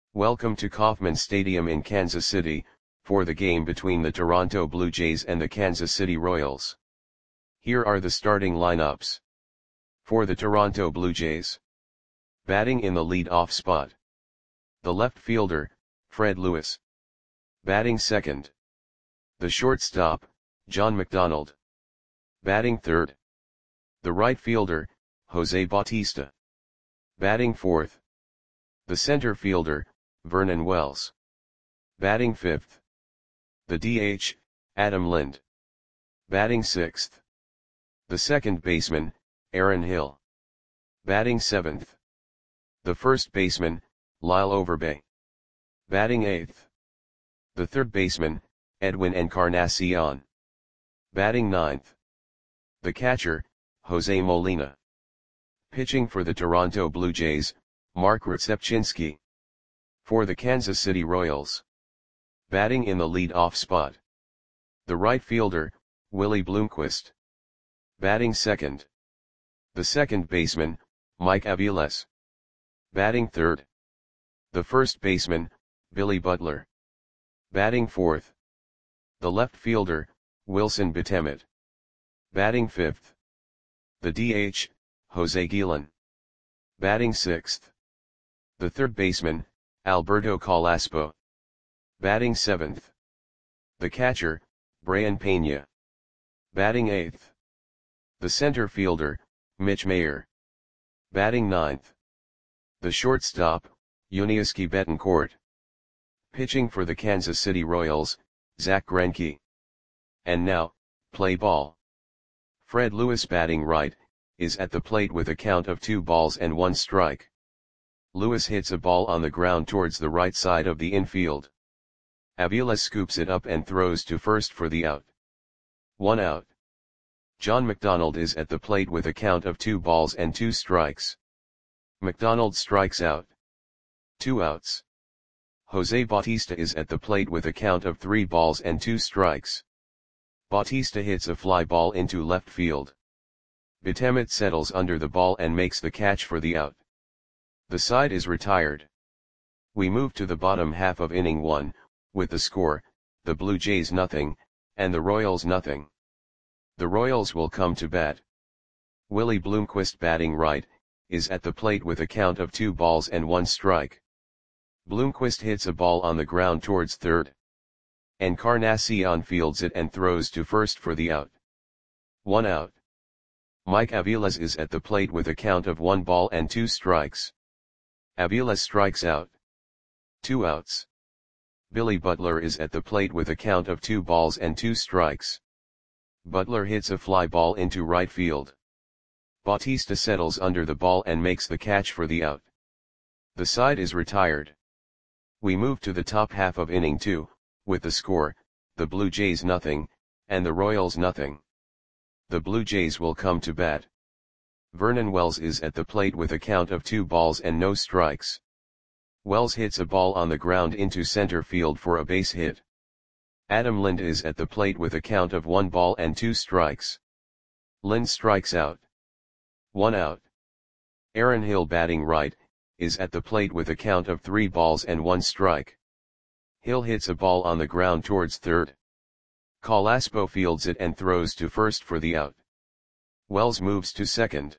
Welcome to Kauffman Stadium in Kansas City, for the game between the Toronto Blue Jays and the Kansas City Royals. Here are the starting lineups. For the Toronto Blue Jays. Batting in the lead-off spot. The left fielder, Fred Lewis. Batting second. The shortstop, John McDonald. Batting third. The right fielder, Jose Bautista. Batting fourth. The center fielder, Vernon Wells. Batting fifth. The DH, Adam Lind. Batting sixth. The second baseman, Aaron Hill. Batting seventh. The first baseman, Lyle Overbay. Batting eighth. The third baseman, Edwin Encarnacion. Batting ninth. The catcher, Jose Molina. Pitching for the Toronto Blue Jays, Mark Rzepczynski. For the Kansas City Royals. Batting in the lead-off spot. The right fielder, Willie Bloomquist. Batting second. The second baseman, Mike Aviles. Batting third. The first baseman, Billy Butler. Batting fourth. The left fielder, Wilson Betemet. Batting fifth. The DH, Jose Guillen. Batting sixth. The third baseman, Alberto Calaspo. Batting seventh. The catcher, Brian Pena. Batting eighth. The center fielder, Mitch Mayer. Batting ninth. The shortstop, Yuniesky Betancourt. Pitching for the Kansas City Royals, Zach Greinke. And now, play ball. Fred Lewis batting right, is at the plate with a count of 2 balls and 1 strike. Lewis hits a ball on the ground towards the right side of the infield. Aviles scoops it up and throws to first for the out. 1 out. John McDonald is at the plate with a count of 2 balls and 2 strikes. McDonald strikes out. 2 outs. Jose Bautista is at the plate with a count of 3 balls and 2 strikes. Bautista hits a fly ball into left field. Betemet settles under the ball and makes the catch for the out. The side is retired. We move to the bottom half of inning 1, with the score, the Blue Jays nothing, and the Royals nothing. The Royals will come to bat. Willie Bloomquist batting right, is at the plate with a count of 2 balls and 1 strike. Bloomquist hits a ball on the ground towards third. Encarnacion fields it and throws to first for the out. 1 out. Mike Aviles is at the plate with a count of 1 ball and 2 strikes. Aviles strikes out. 2 outs. Billy Butler is at the plate with a count of 2 balls and 2 strikes. Butler hits a fly ball into right field. Bautista settles under the ball and makes the catch for the out. The side is retired. We move to the top half of inning 2, with the score, the Blue Jays nothing, and the Royals nothing. The Blue Jays will come to bat. Vernon Wells is at the plate with a count of 2 balls and no strikes. Wells hits a ball on the ground into center field for a base hit. Adam Lind is at the plate with a count of 1 ball and 2 strikes. Lind strikes out. 1 out. Aaron Hill batting right, is at the plate with a count of 3 balls and 1 strike. Hill hits a ball on the ground towards third. Calaspo fields it and throws to first for the out. Wells moves to second.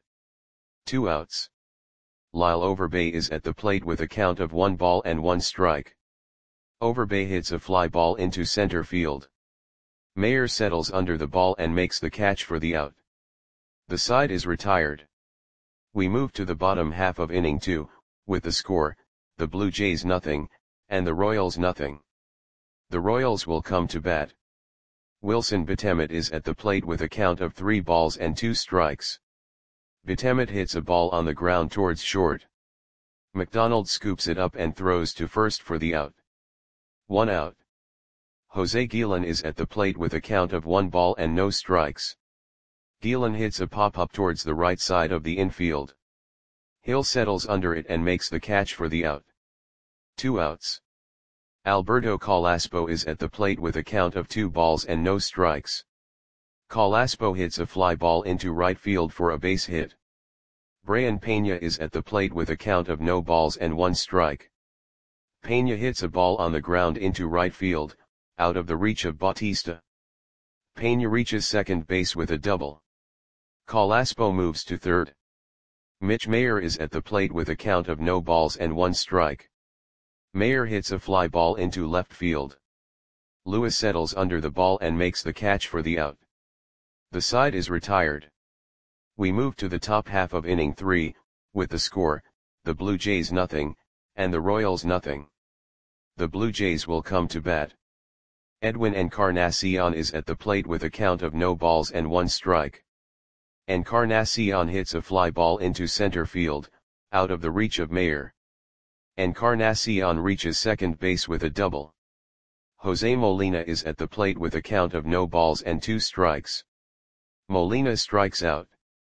2 outs. Lyle Overbay is at the plate with a count of 1 ball and 1 strike. Overbay hits a fly ball into center field. Mayer settles under the ball and makes the catch for the out. The side is retired. We move to the bottom half of inning 2, with the score, the Blue Jays nothing, and the Royals nothing. The Royals will come to bat. Wilson Betemet is at the plate with a count of 3 balls and 2 strikes. Betemet hits a ball on the ground towards short. McDonald scoops it up and throws to first for the out. 1 out. Jose Guillen is at the plate with a count of 1 ball and no strikes. Guillen hits a pop-up towards the right side of the infield. Hill settles under it and makes the catch for the out. 2 outs. Alberto Calaspo is at the plate with a count of 2 balls and no strikes. Calaspo hits a fly ball into right field for a base hit. Brian Pena is at the plate with a count of no balls and 1 strike. Peña hits a ball on the ground into right field, out of the reach of Bautista. Peña reaches second base with a double. Carrasco moves to third. Mitch Mayer is at the plate with a count of no balls and one strike. Mayer hits a fly ball into left field. Lewis settles under the ball and makes the catch for the out. The side is retired. We move to the top half of inning 3, with the score, the Blue Jays nothing, and the Royals nothing. The Blue Jays will come to bat. Edwin Encarnacion is at the plate with a count of no balls and one strike. Encarnacion hits a fly ball into center field, out of the reach of Mayer. Encarnacion reaches second base with a double. Jose Molina is at the plate with a count of no balls and two strikes. Molina strikes out.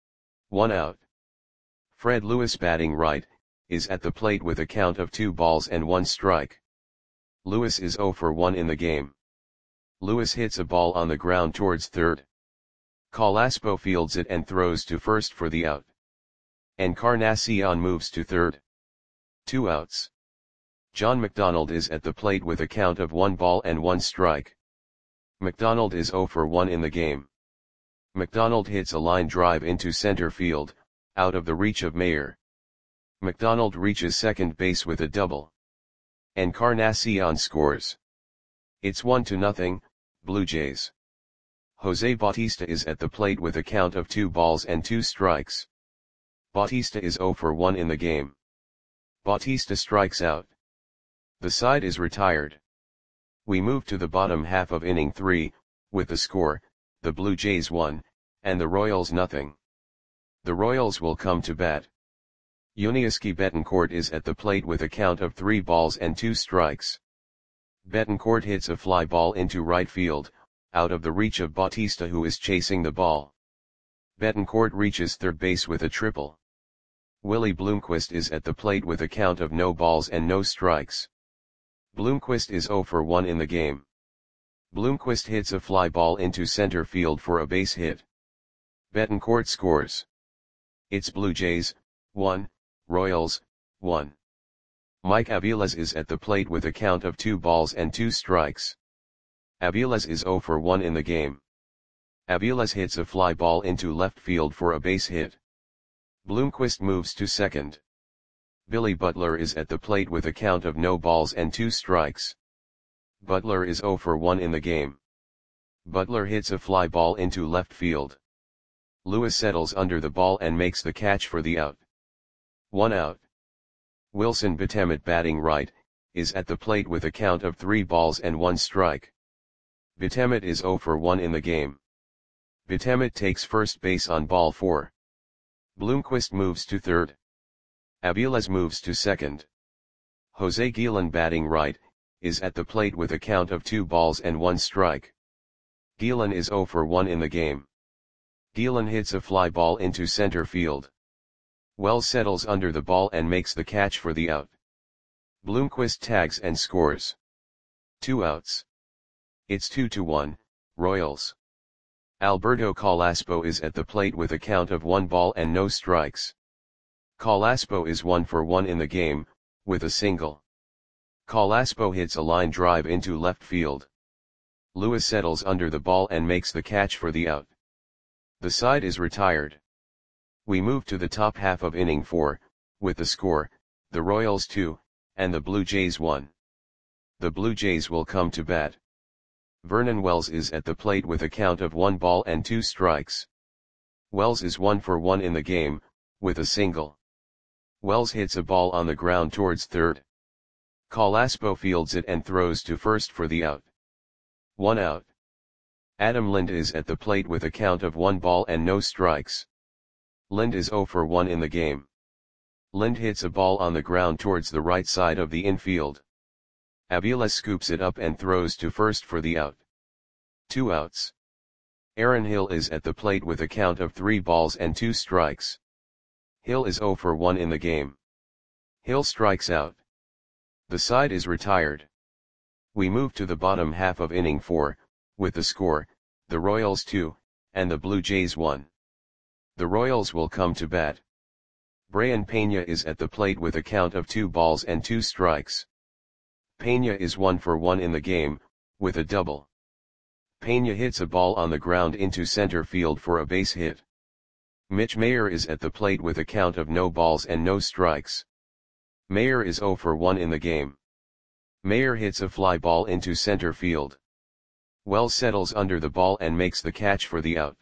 1 out. Fred Lewis, batting right, is at the plate with a count of 2 balls and 1 strike. Lewis is 0 for 1 in the game. Lewis hits a ball on the ground towards third. Carrasco fields it and throws to first for the out. Encarnacion moves to third. 2 outs. John McDonald is at the plate with a count of 1 ball and 1 strike. McDonald is 0 for 1 in the game. McDonald hits a line drive into center field, out of the reach of Mayer. McDonald reaches second base with a double. Encarnacion scores. It's 1-0, Blue Jays. Jose Bautista is at the plate with a count of 2 balls and 2 strikes. Bautista is 0 for 1 in the game. Bautista strikes out. The side is retired. We move to the bottom half of inning 3, with the score, the Blue Jays 1, and the Royals nothing. The Royals will come to bat. Yuniesky Betancourt is at the plate with a count of 3 balls and 2 strikes. Betancourt hits a fly ball into right field, out of the reach of Bautista, who is chasing the ball. Betancourt reaches third base with a triple. Willie Bloomquist is at the plate with a count of no balls and no strikes. Bloomquist is 0 for 1 in the game. Bloomquist hits a fly ball into center field for a base hit. Betancourt scores. It's Blue Jays 1, Royals 1. Mike Aviles is at the plate with a count of 2 balls and 2 strikes. Aviles is 0 for 1 in the game. Aviles hits a fly ball into left field for a base hit. Bloomquist moves to second. Billy Butler is at the plate with a count of no balls and 2 strikes. Butler is 0 for 1 in the game. Butler hits a fly ball into left field. Lewis settles under the ball and makes the catch for the out. 1 out. Wilson Betemet, batting right, is at the plate with a count of 3 balls and 1 strike. Betemet is 0 for 1 in the game. Betemet takes first base on ball 4. Bloomquist moves to third. Aviles moves to second. Jose Guillen, batting right, is at the plate with a count of 2 balls and 1 strike. Guillen is 0 for 1 in the game. Guillen hits a fly ball into center field. Wells settles under the ball and makes the catch for the out. Bloomquist tags and scores. 2 outs. It's 2-1, Royals. Alberto Carrasco is at the plate with a count of 1 ball and no strikes. Carrasco is 1 for 1 in the game, with a single. Carrasco hits a line drive into left field. Lewis settles under the ball and makes the catch for the out. The side is retired. We move to the top half of inning 4, with the score, the Royals 2, and the Blue Jays 1. The Blue Jays will come to bat. Vernon Wells is at the plate with a count of 1 ball and 2 strikes. Wells is 1 for 1 in the game, with a single. Wells hits a ball on the ground towards third. Carrasco fields it and throws to first for the out. 1 out. Adam Lind is at the plate with a count of 1 ball and no strikes. Lind is 0 for 1 in the game. Lind hits a ball on the ground towards the right side of the infield. Aviles scoops it up and throws to first for the out. 2 outs. Aaron Hill is at the plate with a count of 3 balls and 2 strikes. Hill is 0 for 1 in the game. Hill strikes out. The side is retired. We move to the bottom half of inning 4, with the score, the Royals 2, and the Blue Jays 1. The Royals will come to bat. Brayan Peña is at the plate with a count of 2 balls and 2 strikes. Peña is 1 for 1 in the game, with a double. Peña hits a ball on the ground into center field for a base hit. Mitch Mayer is at the plate with a count of no balls and no strikes. Mayer is 0 for 1 in the game. Mayer hits a fly ball into center field. Wells settles under the ball and makes the catch for the out.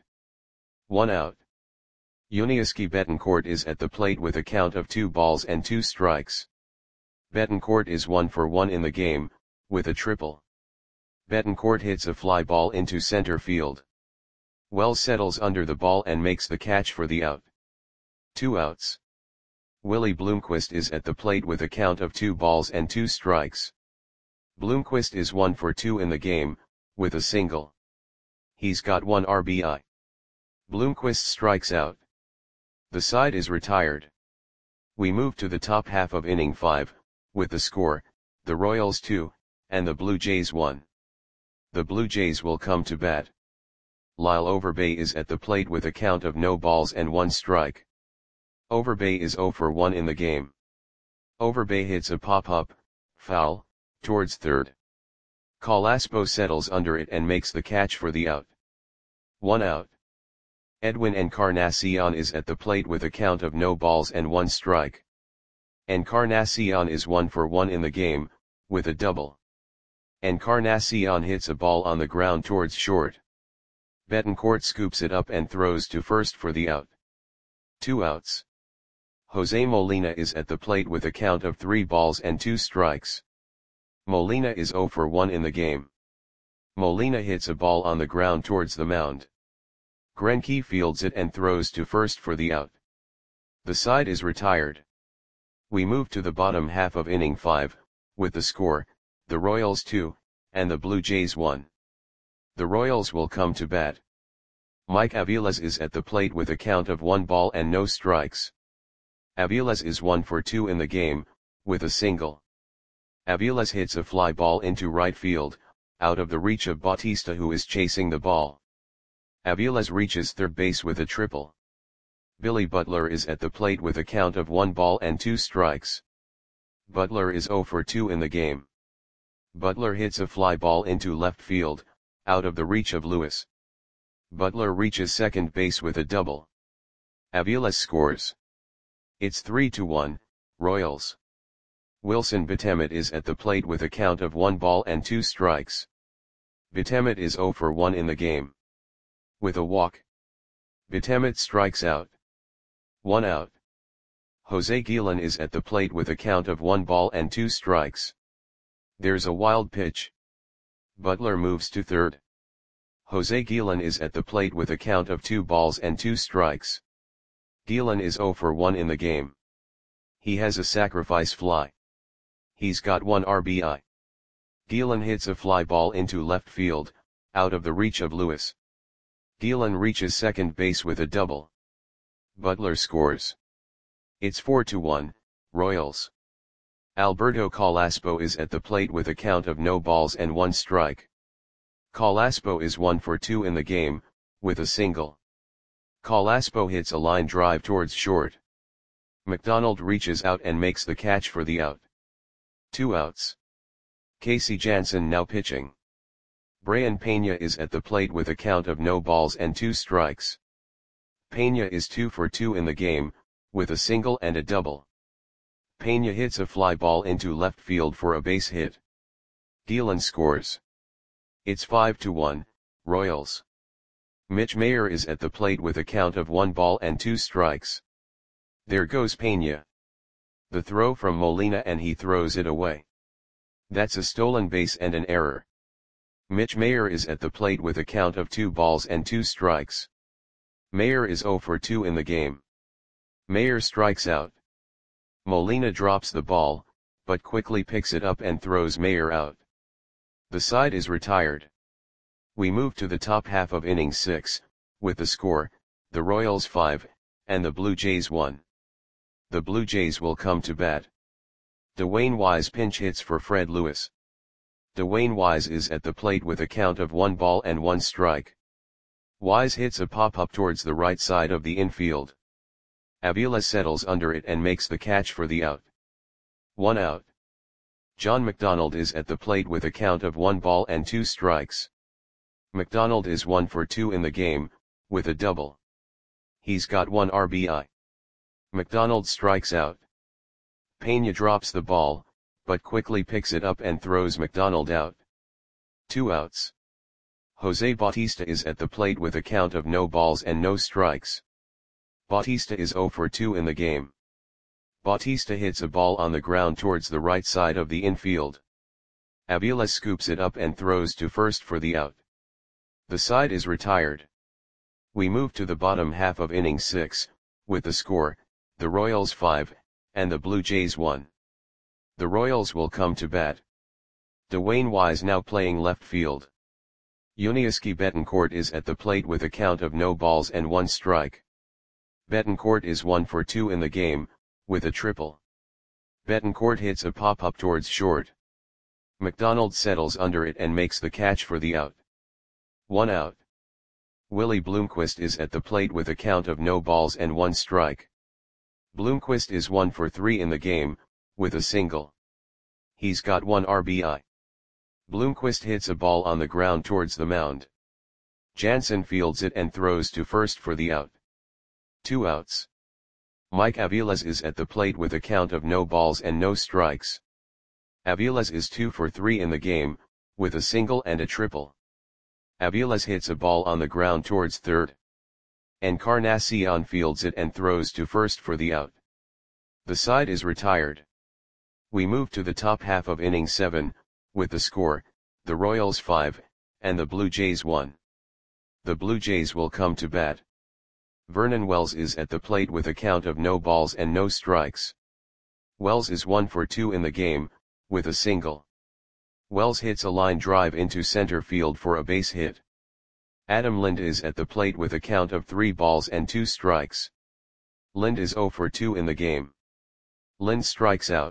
1 out. Yuniesky Betancourt is at the plate with a count of 2 balls and 2 strikes. Betancourt is 1 for 1 in the game, with a triple. Betancourt hits a fly ball into center field. Wells settles under the ball and makes the catch for the out. 2 outs. Willie Bloomquist is at the plate with a count of 2 balls and 2 strikes. Bloomquist is 1 for 2 in the game, with a single. He's got 1 RBI. Bloomquist strikes out. The side is retired. We move to the top half of inning 5, with the score, the Royals 2, and the Blue Jays 1. The Blue Jays will come to bat. Lyle Overbay is at the plate with a count of no balls and 1 strike. Overbay is 0 for 1 in the game. Overbay hits a pop-up, foul, towards third. Calaspo settles under it and makes the catch for the out. 1 out. Edwin Encarnacion is at the plate with a count of no balls and 1 strike. Encarnacion is 1 for 1 in the game, with a double. Encarnacion hits a ball on the ground towards short. Betancourt scoops it up and throws to first for the out. 2 outs. Jose Molina is at the plate with a count of 3 balls and 2 strikes. Molina is 0 for 1 in the game. Molina hits a ball on the ground towards the mound. Greinke fields it and throws to first for the out. The side is retired. We move to the bottom half of inning 5, with the score, the Royals 2, and the Blue Jays 1. The Royals will come to bat. Mike Aviles is at the plate with a count of 1 ball and no strikes. Aviles is 1 for 2 in the game, with a single. Aviles hits a fly ball into right field, out of the reach of Bautista, who is chasing the ball. Aviles reaches third base with a triple. Billy Butler is at the plate with a count of 1 ball and 2 strikes. Butler is 0 for 2 in the game. Butler hits a fly ball into left field, out of the reach of Lewis. Butler reaches second base with a double. Aviles scores. It's 3-1, Royals. Wilson Betemet is at the plate with a count of 1 ball and 2 strikes. Betemet is 0 for 1 in the game. With a walk. Betemet strikes out. 1 out. Jose Guillen is at the plate with a count of 1 ball and 2 strikes. There's a wild pitch. Butler moves to third. Jose Guillen is at the plate with a count of 2 balls and 2 strikes. Guillen is 0 for 1 in the game. He has a sacrifice fly. He's got 1 RBI. Guillen hits a fly ball into left field, out of the reach of Lewis. Guillen reaches second base with a double. Butler scores. It's 4-1, Royals. Alberto Calaspo is at the plate with a count of no balls and 1 strike. Calaspo is 1 for 2 in the game, with a single. Calaspo hits a line drive towards short. McDonald reaches out and makes the catch for the out. 2 outs. Casey Janssen now pitching. Brayan Peña is at the plate with a count of no balls and 2 strikes. Peña is 2 for 2 in the game, with a single and a double. Peña hits a fly ball into left field for a base hit. Guillen scores. It's 5-1, Royals. Mitch Mayer is at the plate with a count of 1 ball and 2 strikes. There goes Peña. The throw from Molina and he throws it away. That's a stolen base and an error. Mitch Mayer is at the plate with a count of 2 balls and 2 strikes. Mayer is 0 for 2 in the game. Mayer strikes out. Molina drops the ball, but quickly picks it up and throws Mayer out. The side is retired. We move to the top half of inning 6, with the score, the Royals 5, and the Blue Jays 1. The Blue Jays will come to bat. Dwayne Wise pinch hits for Fred Lewis. Dwayne Wise is at the plate with a count of 1 ball and 1 strike. Wise hits a pop-up towards the right side of the infield. Avila settles under it and makes the catch for the out. 1 out. John McDonald is at the plate with a count of 1 ball and 2 strikes. McDonald is 1 for 2 in the game, with a double. He's got 1 RBI. McDonald strikes out. Pena drops the ball, but quickly picks it up and throws McDonald out. 2 outs. Jose Bautista is at the plate with a count of no balls and no strikes. Bautista is 0 for 2 in the game. Bautista hits a ball on the ground towards the right side of the infield. Aviles scoops it up and throws to first for the out. The side is retired. We move to the bottom half of inning 6, with the score, the Royals 5, and the Blue Jays 1. The Royals will come to bat. Dwayne Wise now playing left field. Yuniesky Betancourt is at the plate with a count of no balls and 1 strike. Betancourt is 1 for 2 in the game, with a triple. Betancourt hits a pop-up towards short. McDonald settles under it and makes the catch for the out. 1 out. Willie Bloomquist is at the plate with a count of no balls and 1 strike. Bloomquist is 1 for 3 in the game, with a single. He's got 1 RBI. Bloomquist hits a ball on the ground towards the mound. Jansen fields it and throws to first for the out. 2 outs. Mike Aviles is at the plate with a count of no balls and no strikes. Aviles is 2 for 3 in the game, with a single and a triple. Aviles hits a ball on the ground towards third. Encarnacion fields it and throws to first for the out. The side is retired. We move to the top half of inning 7, with the score, the Royals 5, and the Blue Jays 1. The Blue Jays will come to bat. Vernon Wells is at the plate with a count of no balls and no strikes. Wells is 1 for 2 in the game, with a single. Wells hits a line drive into center field for a base hit. Adam Lind is at the plate with a count of 3 balls and 2 strikes. Lind is 0 for 2 in the game. Lind strikes out.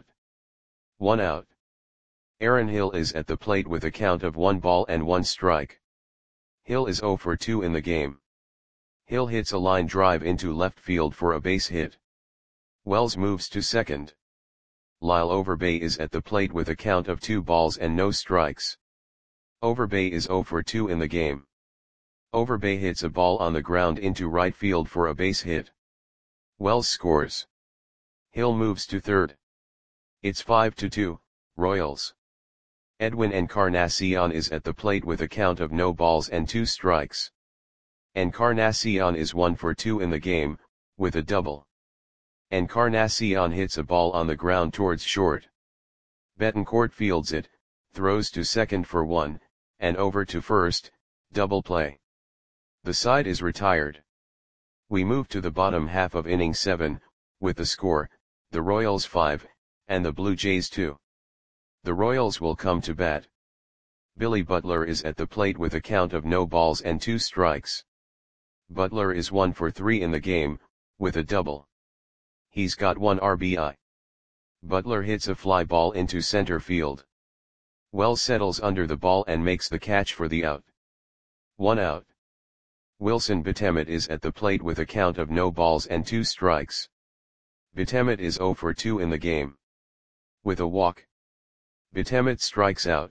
1 out. Aaron Hill is at the plate with a count of 1 ball and 1 strike. Hill is 0 for 2 in the game. Hill hits a line drive into left field for a base hit. Wells moves to second. Lyle Overbay is at the plate with a count of 2 balls and no strikes. Overbay is 0 for 2 in the game. Overbay hits a ball on the ground into right field for a base hit. Wells scores. Hill moves to third. It's 5-2, Royals. Edwin Encarnacion is at the plate with a count of no balls and 2 strikes. Encarnacion is 1 for 2 in the game, with a double. Encarnacion hits a ball on the ground towards short. Betancourt fields it, throws to second for 1, and over to first, double play. The side is retired. We move to the bottom half of inning 7, with the score, the Royals 5, and the Blue Jays 2. The Royals will come to bat. Billy Butler is at the plate with a count of no balls and 2 strikes. Butler is 1 for 3 in the game, with a double. He's got 1 RBI. Butler hits a fly ball into center field. Wells settles under the ball and makes the catch for the out. 1 out. Wilson Betemet is at the plate with a count of no balls and 2 strikes. Betemet is 0 for 2 in the game. With a walk. Betemet strikes out.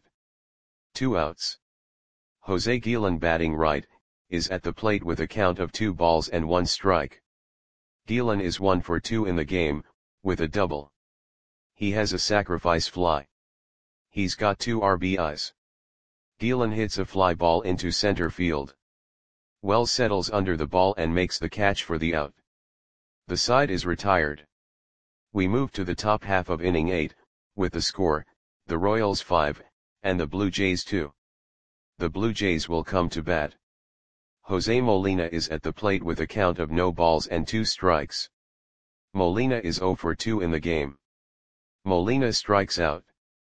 2 outs. Jose Guillen batting right, is at the plate with a count of 2 balls and 1 strike. Guillen is 1 for 2 in the game, with a double. He has a sacrifice fly. He's got 2 RBIs. Guillen hits a fly ball into center field. Wells settles under the ball and makes the catch for the out. The side is retired. We move to the top half of inning 8, with the score, the Royals 5, and the Blue Jays 2. The Blue Jays will come to bat. Jose Molina is at the plate with a count of no balls and 2 strikes. Molina is 0 for 2 in the game. Molina strikes out.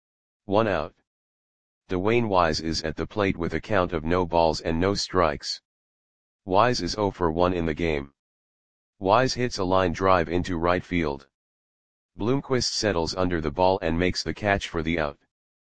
1 out. Dwayne Wise is at the plate with a count of no balls and no strikes. Wise is 0 for 1 in the game. Wise hits a line drive into right field. Bloomquist settles under the ball and makes the catch for the out.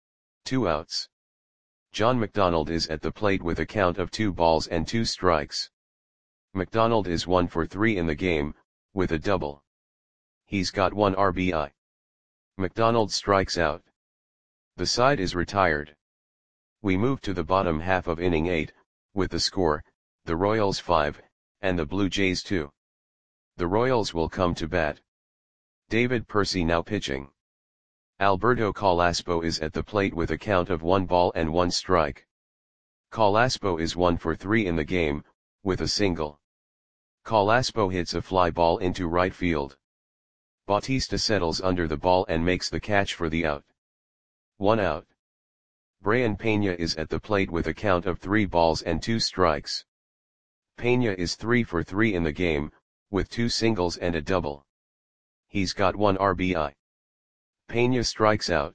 2 outs. John McDonald is at the plate with a count of 2 balls and 2 strikes. McDonald is 1 for 3 in the game, with a double. He's got 1 RBI. McDonald strikes out. The side is retired. We move to the bottom half of inning 8, with the score, the Royals 5, and the Blue Jays 2. The Royals will come to bat. David Percy now pitching. Alberto Carrasco is at the plate with a count of 1 ball and 1 strike. Carrasco is 1 for 3 in the game, with a single. Carrasco hits a fly ball into right field. Bautista settles under the ball and makes the catch for the out. 1 out. Brayan Peña is at the plate with a count of 3 balls and 2 strikes. Peña is 3 for 3 in the game, with 2 singles and a double. He's got 1 RBI. Peña strikes out.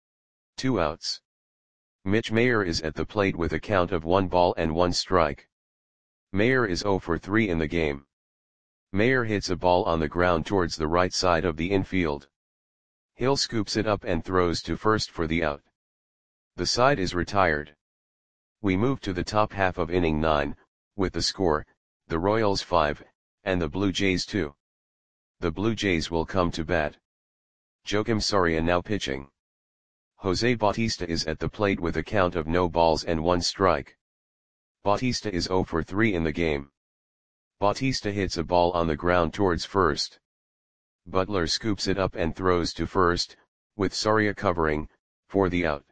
2 outs. Mitch Mayer is at the plate with a count of 1 ball and 1 strike. Mayer is 0 for 3 in the game. Mayer hits a ball on the ground towards the right side of the infield. Hill scoops it up and throws to first for the out. The side is retired. We move to the top half of inning 9, with the score, the Royals 5, and the Blue Jays 2. The Blue Jays will come to bat. Joakim Soria now pitching. Jose Bautista is at the plate with a count of no balls and 1 strike. Bautista is 0 for 3 in the game. Bautista hits a ball on the ground towards first. Butler scoops it up and throws to first, with Soria covering, for the out.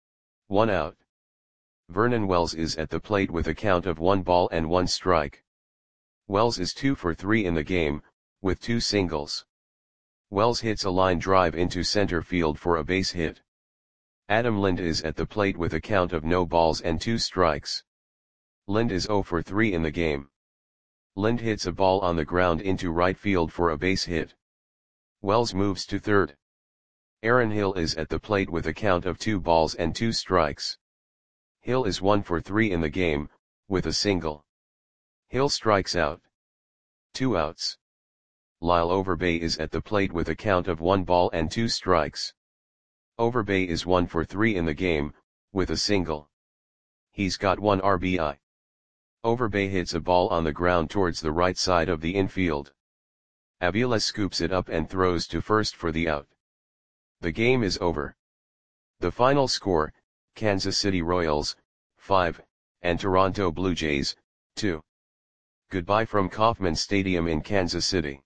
1 out. Vernon Wells is at the plate with a count of 1 ball and 1 strike. Wells is 2 for 3 in the game, with 2 singles. Wells hits a line drive into center field for a base hit. Adam Lind is at the plate with a count of no balls and 2 strikes. Lind is 0 for 3 in the game. Lind hits a ball on the ground into right field for a base hit. Wells moves to third. Aaron Hill is at the plate with a count of 2 balls and 2 strikes. Hill is 1 for 3 in the game, with a single. Hill strikes out. 2 outs. Lyle Overbay is at the plate with a count of 1 ball and 2 strikes. Overbay is 1 for 3 in the game, with a single. He's got 1 RBI. Overbay hits a ball on the ground towards the right side of the infield. Avila scoops it up and throws to first for the out. The game is over. The final score, Kansas City Royals, 5, and Toronto Blue Jays, 2. Goodbye from Kauffman Stadium in Kansas City.